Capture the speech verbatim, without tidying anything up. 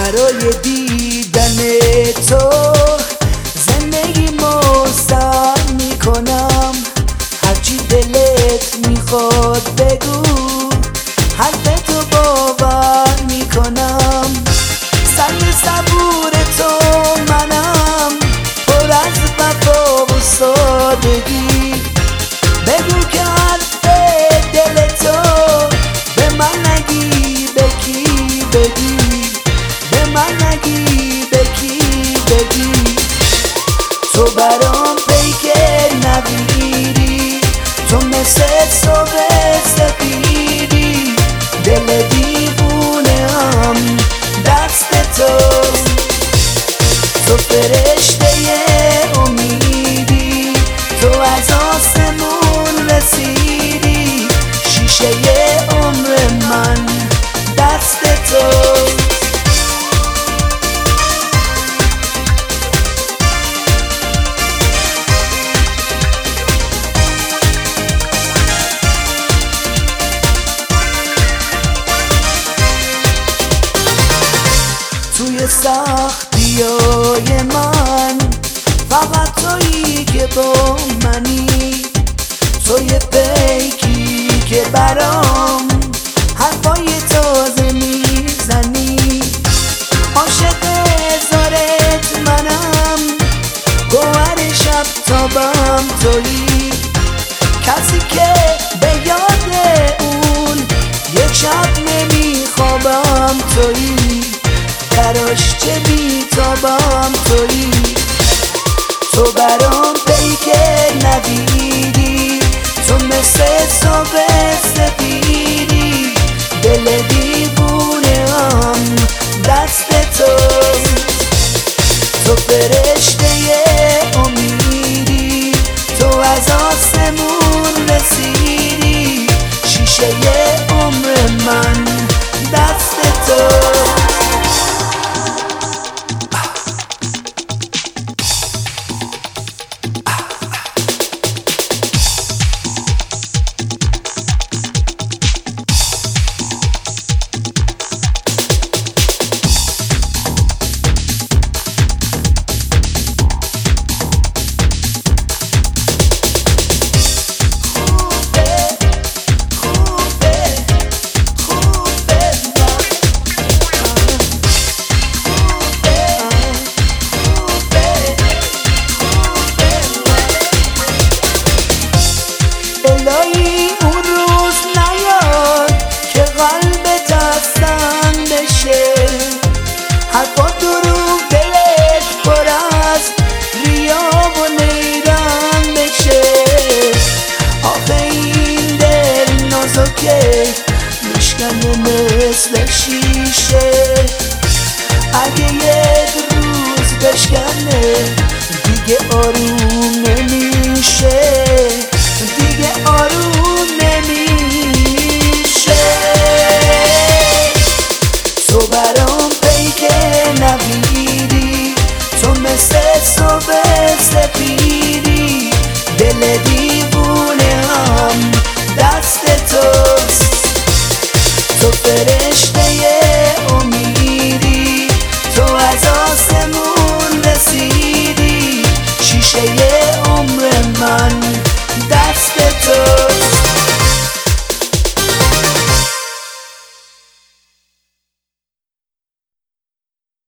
برای دیدن تو زندگی مستر میکنم. هرچی دلت میخواد بگو، حرف تو باور میکنم. سنگ صبور تو منم، پر از وفا و سادگی. بگو که حرف دل تو به من نگی، به کی بگی؟ به من نگی، به کی بگی؟ تو برام پیک نویری، تو مثل صبح سفیدی. دل دیوونه هم دست تو، تو فرشته امیدی. تو از آسمون رسیدی، شیشه عمر من دست تو. توی سختیای من فقط تویی که با منی. توی پیکی که برام حرفای تازه میزنی. عاشق هزارت منم، گوهر شب تابم تویی. کسی که به یاد اون یک شب نمیخوابم تویی. براش چه بیتابم تویی.